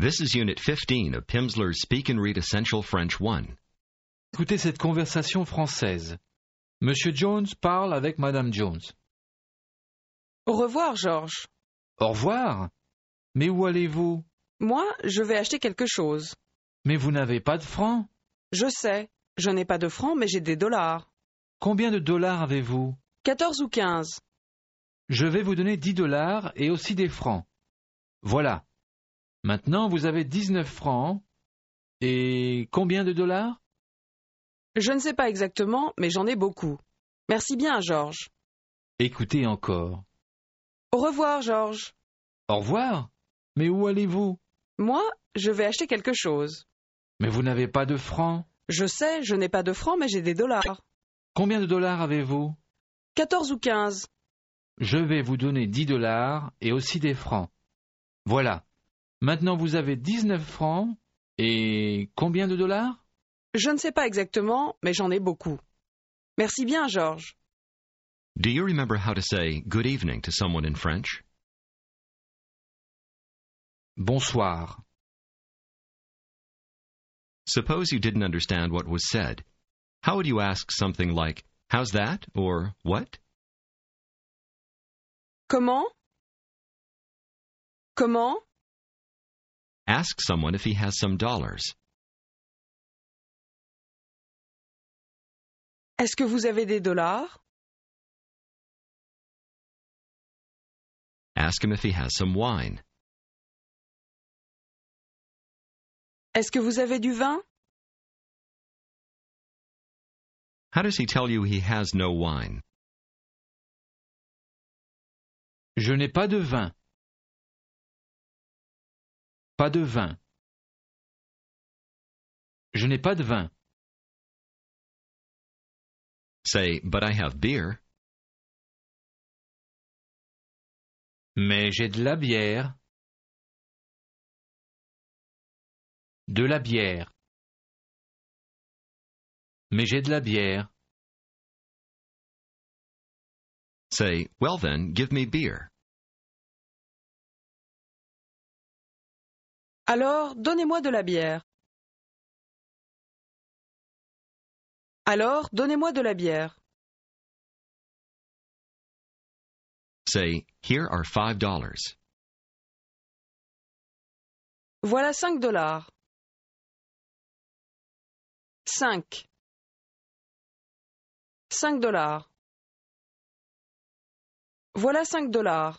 This is Unit 15 of Pimsleur's Speak and Read Essential French 1. Écoutez cette conversation française. Monsieur Jones parle avec Madame Jones. Au revoir, Georges. Au revoir. Mais où allez-vous? Moi, je vais acheter quelque chose. Mais vous n'avez pas de francs. Je sais, je n'ai pas de francs, mais j'ai des dollars. Combien de dollars avez-vous? 14 ou 15. Je vais vous donner 10 dollars et aussi des francs. Voilà. Maintenant, vous avez 19 francs. Et combien de dollars? Je ne sais pas exactement, mais j'en ai beaucoup. Merci bien, Georges. Écoutez encore. Au revoir, Georges. Au revoir. Mais où allez-vous? Moi, je vais acheter quelque chose. Mais vous n'avez pas de francs. Je sais, je n'ai pas de francs, mais j'ai des dollars. Combien de dollars avez-vous? 14 ou 15. Je vais vous donner 10 dollars et aussi des francs. Voilà. Maintenant, vous avez 19 francs et combien de dollars? Je ne sais pas exactement, mais j'en ai beaucoup. Merci bien, Georges. Do you remember how to say good evening to someone in French? Bonsoir. Suppose you didn't understand what was said. How would you ask something like, how's that? Or what? Comment? Comment? Ask someone if he has some dollars. Est-ce que vous avez des dollars? Ask him if he has some wine. Est-ce que vous avez du vin? How does he tell you he has no wine? Je n'ai pas de vin. Pas de vin. Je n'ai pas de vin. Say, but I have beer. Mais j'ai de la bière. De la bière. Mais j'ai de la bière. Say, well then, give me beer. Alors, donnez-moi de la bière. Alors, donnez-moi de la bière. Say, here are $5. Voilà 5 dollars. 5. 5 dollars. Voilà 5 dollars.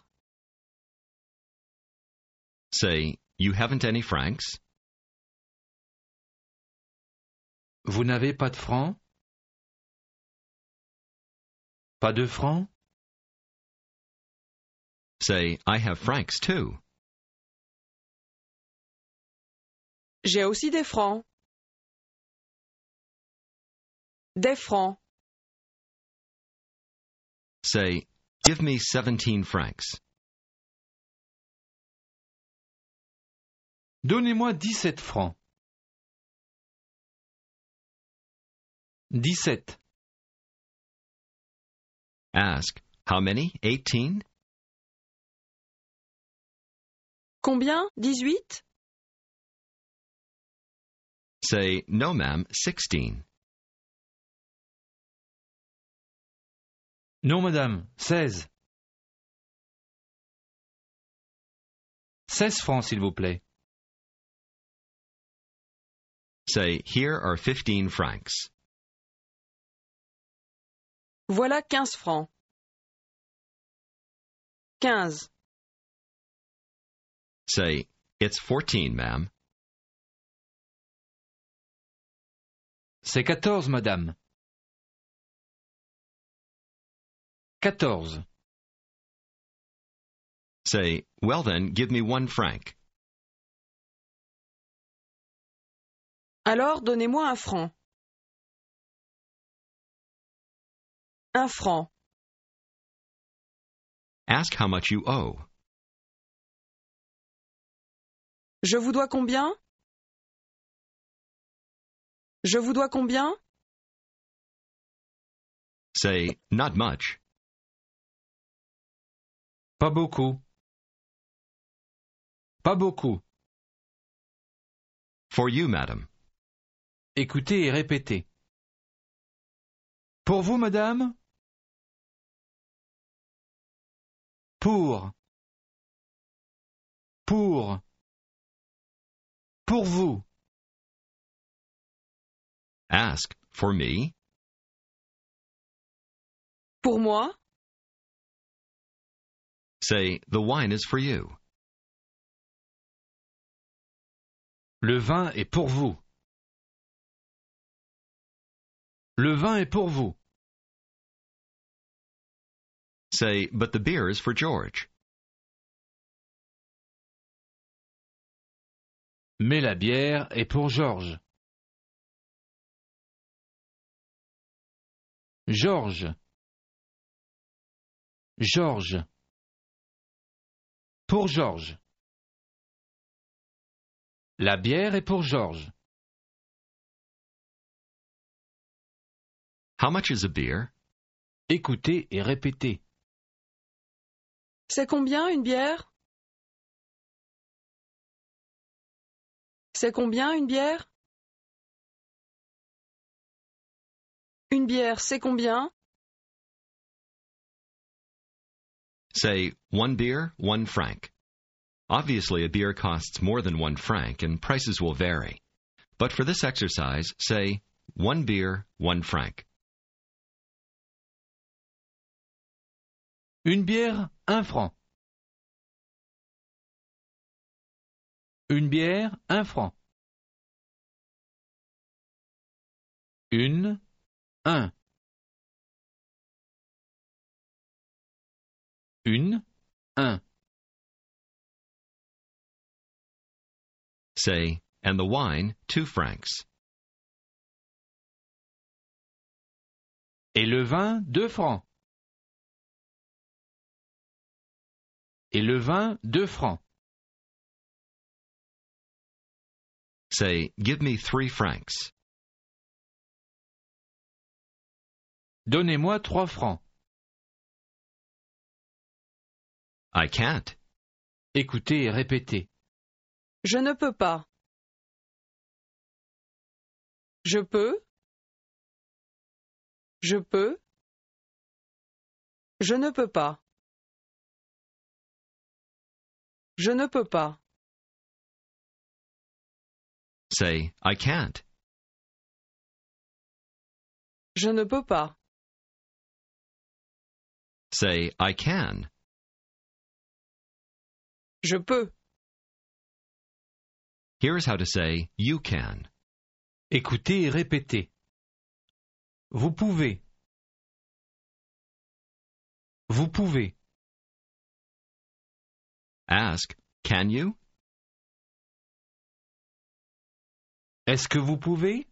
Say, you haven't any francs? Vous n'avez pas de francs? Pas de francs? Say, I have francs too. J'ai aussi des francs. Des francs. Say, give me 17 francs. Donnez-moi 17 francs. 17. Ask, how many? 18? Combien? 18? Say, no ma'am, 16. Non, madame, 16. 16 francs, s'il vous plaît. Say, here are 15 francs. Voilà 15 francs. 15. Say, it's 14, ma'am. C'est 14, madame. 14. Say, well then, give me 1 franc. Alors, donnez-moi 1 franc. 1 franc. Ask how much you owe. Je vous dois combien? Je vous dois combien? Say, not much. Pas beaucoup. Pas beaucoup. For you, madam. Écoutez et répétez. Pour vous, madame? Pour. Pour. Pour vous. Ask, for me. Pour moi? Say, the wine is for you. Le vin est pour vous. Le vin est pour vous. Say, but the beer is for George. Mais la bière est pour Georges. Georges. Georges. Pour Georges. La bière est pour Georges. How much is a beer? Écoutez et répétez. C'est combien une bière? C'est combien une bière? Une bière, c'est combien? Say, 1 beer, 1 franc. Obviously, a beer costs more than 1 franc, and prices will vary. But for this exercise, say, 1 beer, 1 franc. Une bière, 1 franc. Une bière, 1 franc. Une, 1. Une, 1. Say, and the wine, 2 francs. Et le vin, 2 francs. Et le vin, 2 francs. Say, give me 3 francs. Donnez-moi 3 francs. I can't. Écoutez et répétez. Je ne peux pas. Je peux. Je peux. Je ne peux pas. Je ne peux pas. Say, I can't. Je ne peux pas. Say, I can. Je peux. Here's how to say, you can. Écoutez et répétez. Vous pouvez. Vous pouvez. Ask, can you? Est-ce que vous pouvez?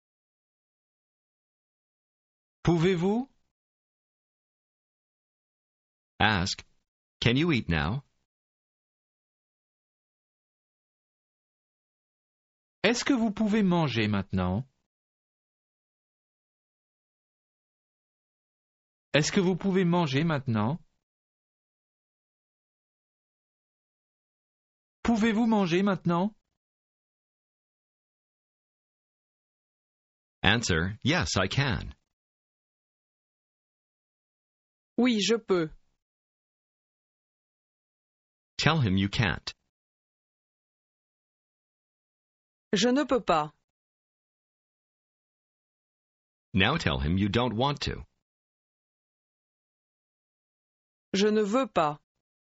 Pouvez-vous? Ask, can you eat now? Est-ce que vous pouvez manger maintenant? Est-ce que vous pouvez manger maintenant? Pouvez-vous manger maintenant? Answer, yes, I can. Oui, je peux. Tell him you can't. Je ne peux pas. Now tell him you don't want to. Je ne veux pas.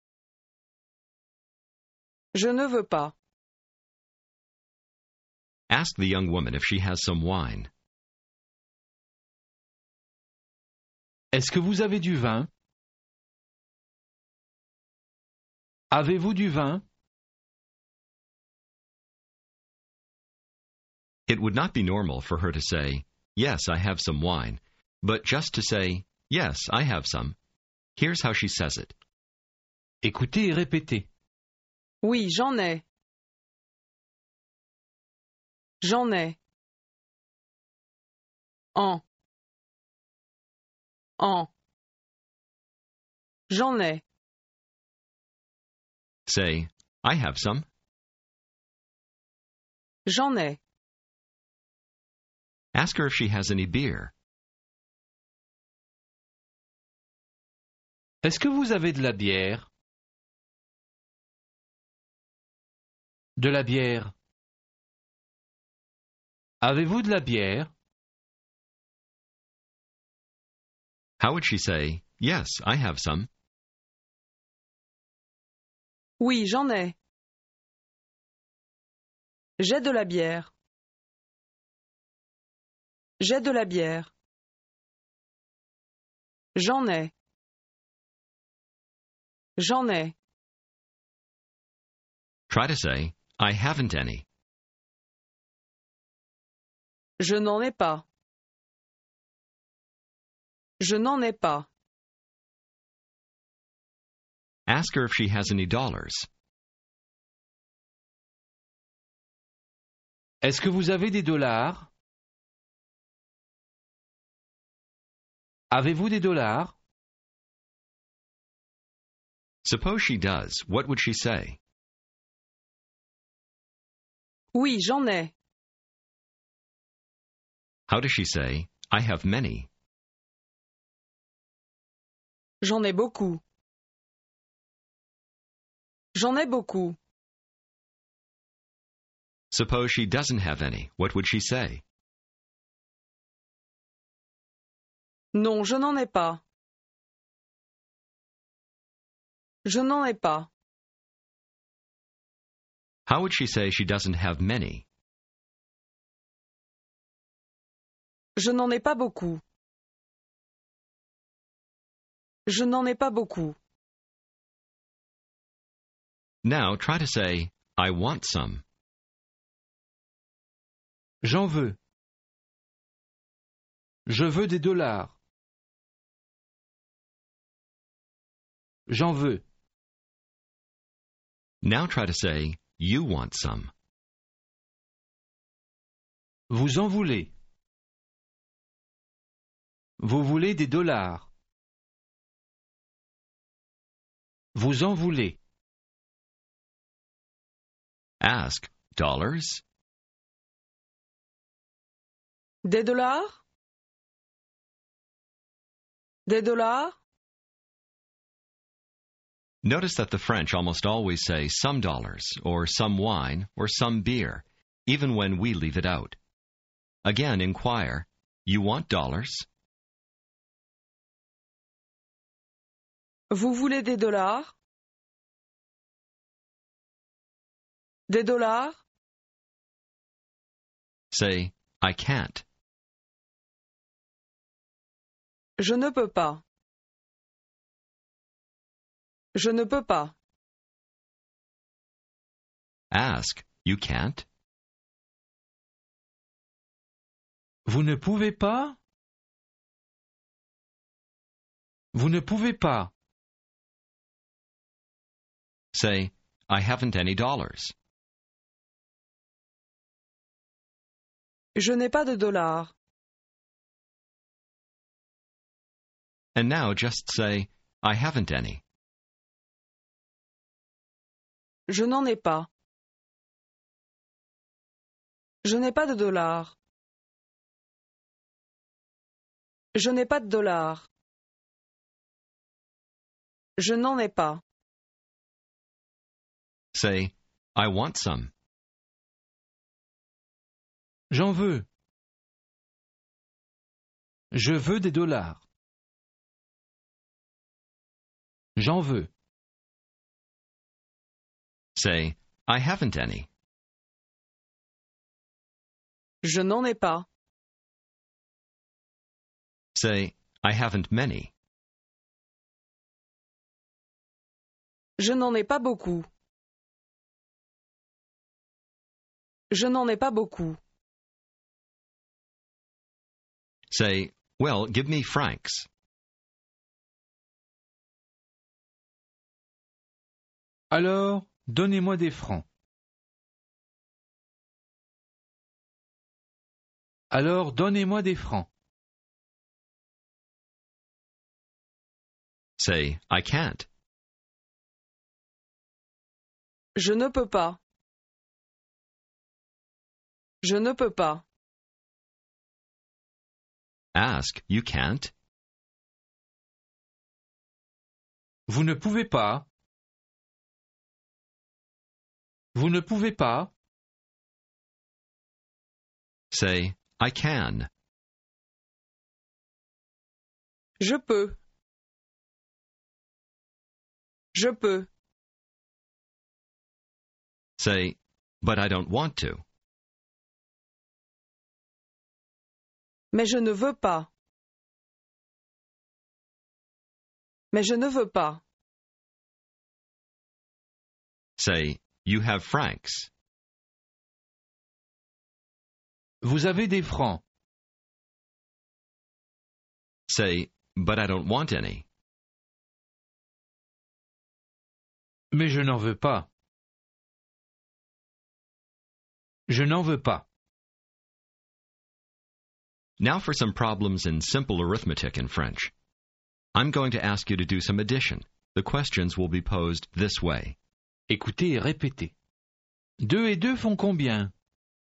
Je ne veux pas. Ask the young woman if she has some wine. Est-ce que vous avez du vin? Avez-vous du vin? It would not be normal for her to say, yes, I have some wine, but just to say, yes, I have some. Here's how she says it. Écoutez et répétez. Oui, j'en ai. J'en ai. En. J'en ai. Say, I have some. J'en ai. Ask her if she has any beer. Est-ce que vous avez de la bière? De la bière. Avez-vous de la bière? How would she say, yes, I have some? Oui, j'en ai. J'ai de la bière. J'ai de la bière. J'en ai. J'en ai. Try to say, I haven't any. Je n'en ai pas. Je n'en ai pas. Ask her if she has any dollars. Est-ce que vous avez des dollars? Avez-vous des dollars? Suppose she does, what would she say? Oui, j'en ai. How does she say, I have many? J'en ai beaucoup. J'en ai beaucoup. Suppose she doesn't have any, what would she say? Non, je n'en ai pas. Je n'en ai pas. How would she say she doesn't have many? Je n'en ai pas beaucoup. Je n'en ai pas beaucoup. Now try to say, I want some. J'en veux. Je veux des dollars. J'en veux. Now try to say, you want some. Vous en voulez. Vous voulez des dollars. Vous en voulez. Ask, dollars? Des dollars? Des dollars? Notice that the French almost always say some dollars, or some wine, or some beer, even when we leave it out. Again, inquire, you want dollars? Vous voulez des dollars? Des dollars? Say, I can't. Je ne peux pas. Je ne peux pas. Ask, you can't? Vous ne pouvez pas? Vous ne pouvez pas. Say, I haven't any dollars. Je n'ai pas de dollars. And now just say, I haven't any. Je n'en ai pas. Je n'ai pas de dollars. Je n'ai pas de dollars. Je n'en ai pas. Say, I want some. J'en veux. Je veux des dollars. J'en veux. Say, I haven't any. Je n'en ai pas. Say, I haven't many. Je n'en ai pas beaucoup. Je n'en ai pas beaucoup. Say, well, give me francs. Alors, donnez-moi des francs. Alors, donnez-moi des francs. Say, I can't. Je ne peux pas. Je ne peux pas. Ask, you can't. Vous ne pouvez pas. Vous ne pouvez pas. Say, I can. Je peux. Je peux. Say, but I don't want to. Mais je ne veux pas. Mais je ne veux pas. Say, you have francs. Vous avez des francs. Say, but I don't want any. Mais je n'en veux pas. Je n'en veux pas. Now for some problems in simple arithmetic in French. I'm going to ask you to do some addition. The questions will be posed this way. Écoutez et répétez. 2 et 2 font combien?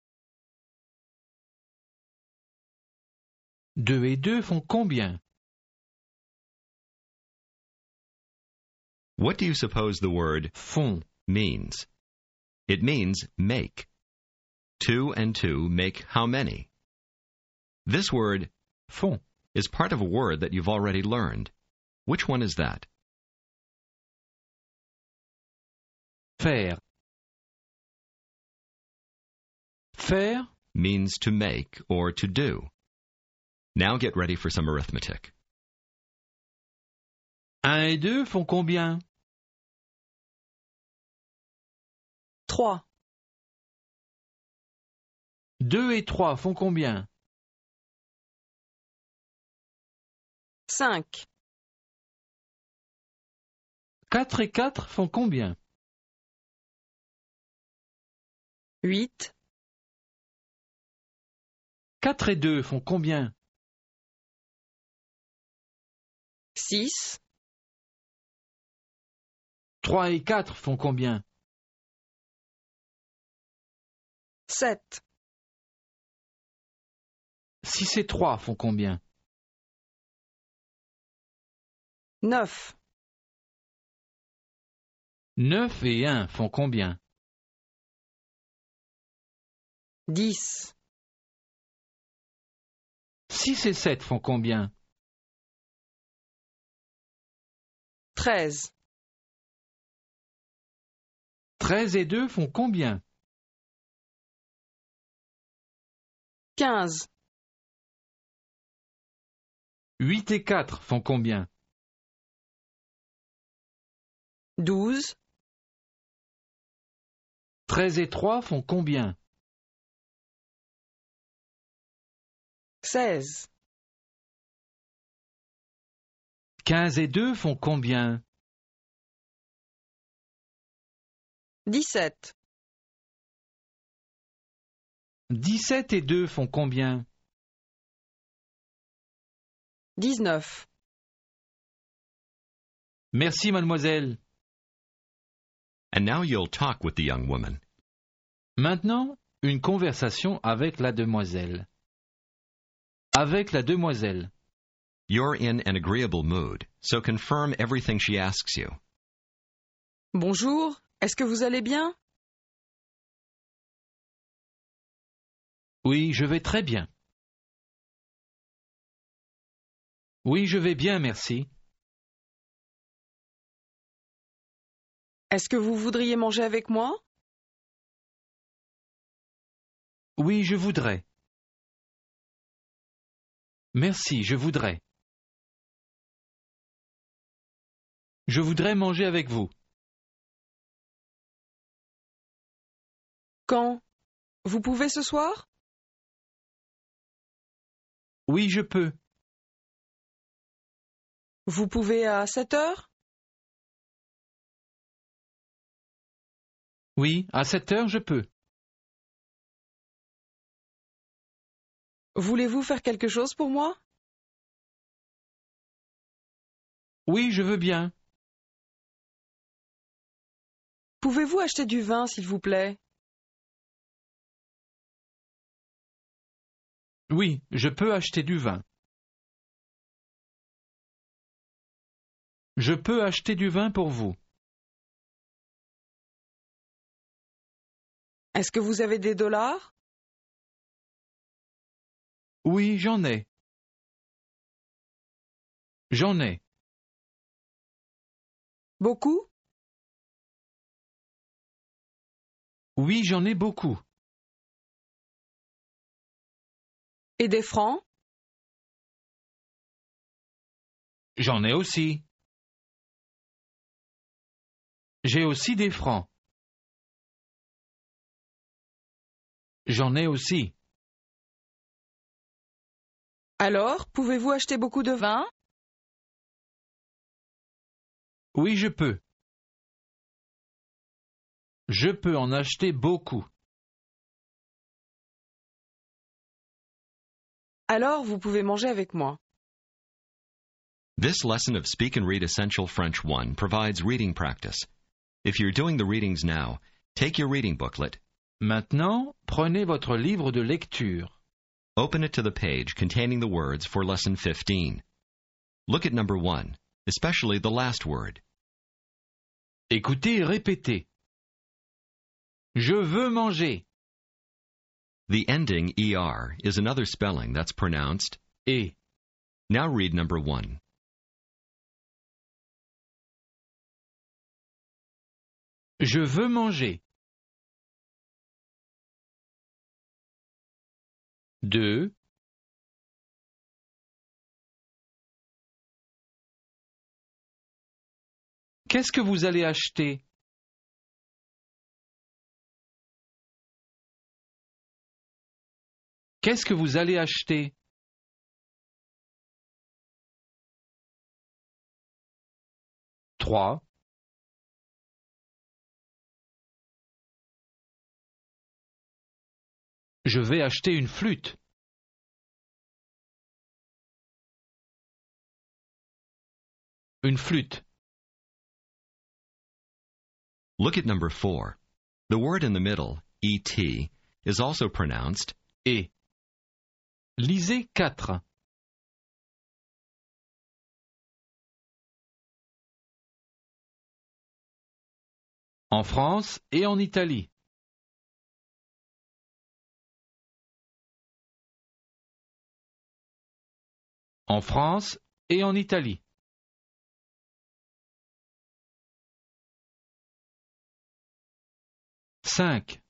2 et 2 font combien? What do you suppose the word Font. means? It means make. 2 and 2 make how many? This word Font. is part of a word that you've already learned. Which one is that? Faire. Faire. Means to make or to do. Now get ready for some arithmetic. 1 et 2 font combien? 3. 2 et 3 font combien? 5. 4 et 4 font combien? 8. 4 et 2 font combien? 6. 3 et 4 font combien? 7. 6 et 3 font combien? 9. 9 et 1 font combien? 10. 6 et 7 font combien? 13. 13 et 2 font combien? 15. 8 et 4 font combien? 12. 13 et 3 font combien? 16. 15 et 2 font combien? 17. 17 et 2 font combien? 19. Merci, mademoiselle. And now you'll talk with the young woman. Maintenant, une conversation avec la demoiselle. Avec la demoiselle. You're in an agreeable mood, so confirm everything she asks you. Bonjour, est-ce que vous allez bien? Oui, je vais très bien. Oui, je vais bien, merci. Est-ce que vous voudriez manger avec moi? Oui, je voudrais. Merci, je voudrais. Je voudrais manger avec vous. Quand? Vous pouvez ce soir? Oui, je peux. Vous pouvez à 7 heures? Oui, à 7 heures, je peux. Voulez-vous faire quelque chose pour moi? Oui, je veux bien. Pouvez-vous acheter du vin, s'il vous plaît? Oui, je peux acheter du vin. Je peux acheter du vin pour vous. Est-ce que vous avez des dollars? Oui, j'en ai. J'en ai. Beaucoup? Oui, j'en ai beaucoup. Et des francs? J'en ai aussi. J'ai aussi des francs. J'en ai aussi. Alors, pouvez-vous acheter beaucoup de vin? Oui, je peux. Je peux en acheter beaucoup. Alors, vous pouvez manger avec moi. This lesson of Speak and Read Essential French 1 provides reading practice. If you're doing the readings now, take your reading booklet, Maintenant, prenez votre livre de lecture. open it to the page containing the words for Lesson 15. Look at number 1, especially the last word. Écoutez et répétez. Je veux manger. The ending ER is another spelling that's pronounced. Et. Now read number 1. Je veux manger. 2. Qu'est-ce que vous allez acheter? Qu'est-ce que vous allez acheter? 3. Je vais acheter une flûte. Une flûte. Look at number 4. The word in the middle, ET, is also pronounced. Et. Lisez 4. En France et en Italie. En France et en Italie. Cinq.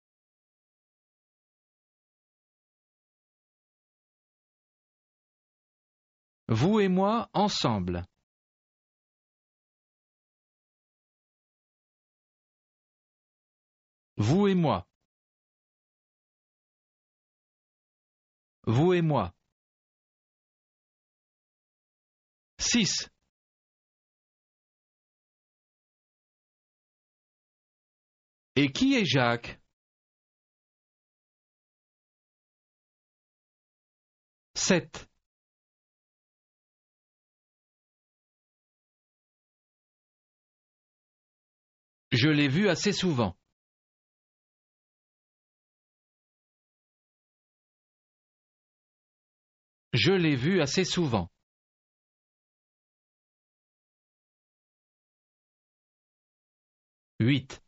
Vous et moi ensemble. Vous et moi. Vous et moi. 6. Et qui est Jacques? 7. Je l'ai vu assez souvent. Je l'ai vu assez souvent. 8.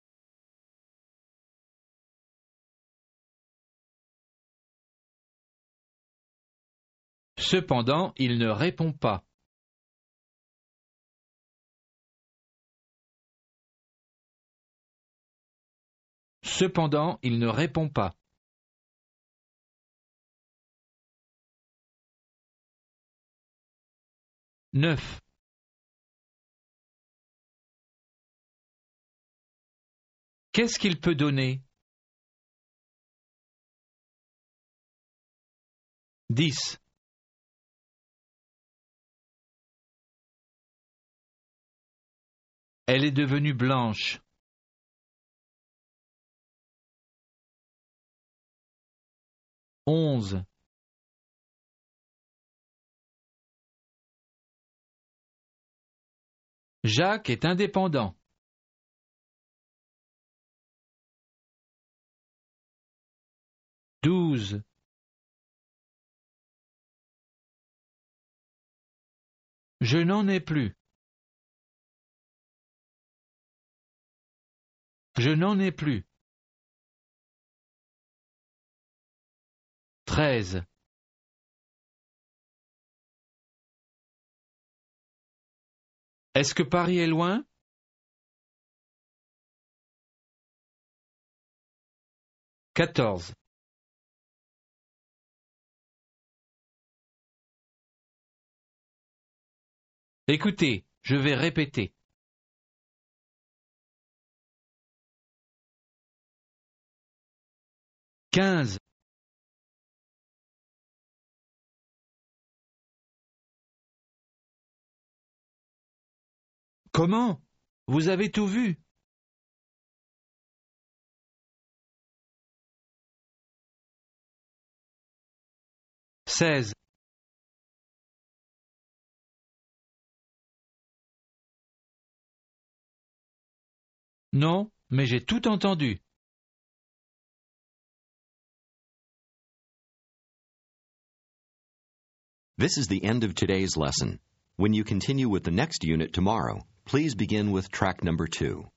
Cependant, il ne répond pas. Cependant, il ne répond pas. 9. Qu'est-ce qu'il peut donner? 10. Elle est devenue blanche. 11. Jacques est indépendant. 12. Je n'en ai plus. Je n'en ai plus. 13. Est-ce que Paris est loin? 14. Écoutez, je vais répéter. 15. Comment? Vous avez tout vu? 16. Non, mais j'ai tout entendu. This is the end of today's lesson. When you continue with the next unit tomorrow, please begin with track number 2.